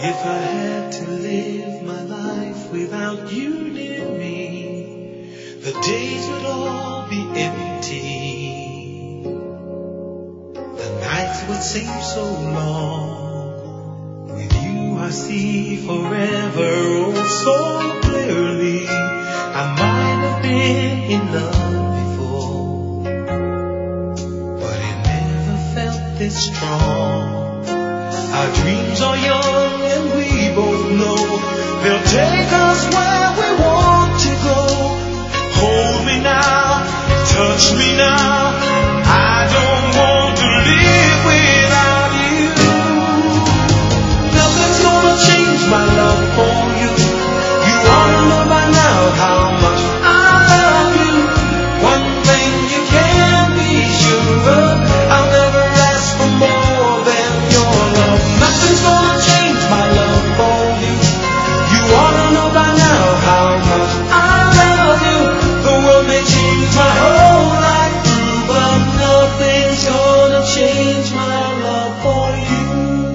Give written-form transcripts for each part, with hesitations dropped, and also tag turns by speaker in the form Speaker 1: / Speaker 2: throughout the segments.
Speaker 1: If I had to live my life without you near me, the days would all be empty. The nights would seem so long. With you I see forever oh so clearly. I might have been in love before, but it never felt this strong. Our dreams are young and we both know they'll take us where we want to go. Hold me now, touch me now. I don't want to live without you. Nothing's gonna change my love for you. You ought to know by now how much I love you. One thing you can be sure of, I'll never ask for more than your love. Nothing's gonna change my love for you. You ought to know by now how much I love you. The world may change my whole life through, but nothing's gonna change my love for you.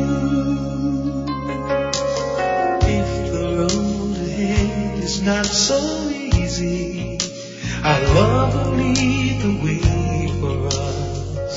Speaker 1: If the road ahead is not so easy, our love will lead the way for us.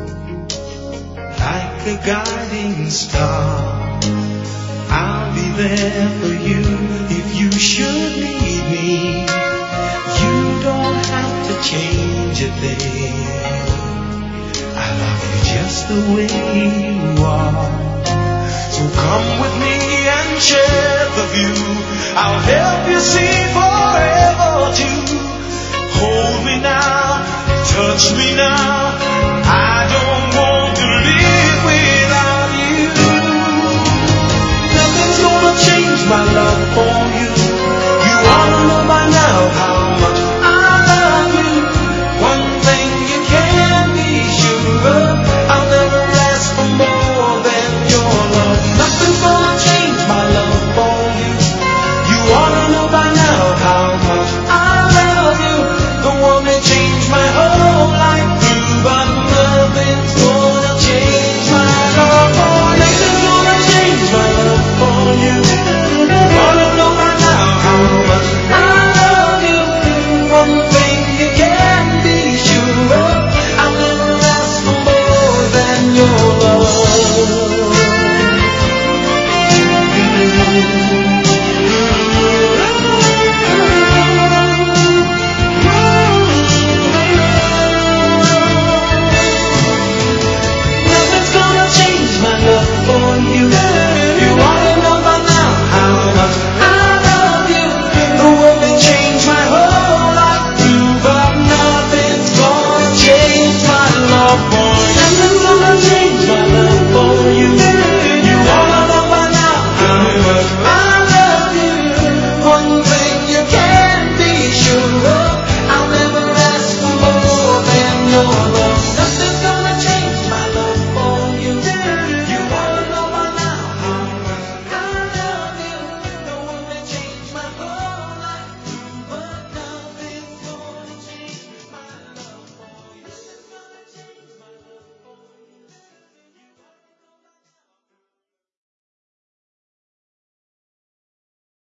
Speaker 1: Like a guiding star, I'll be there for you if you should need me. You don't have to change a thing. I love you just the way you are. So come with me and share the view. I'll help you see forever too. Hold me now, touch me now.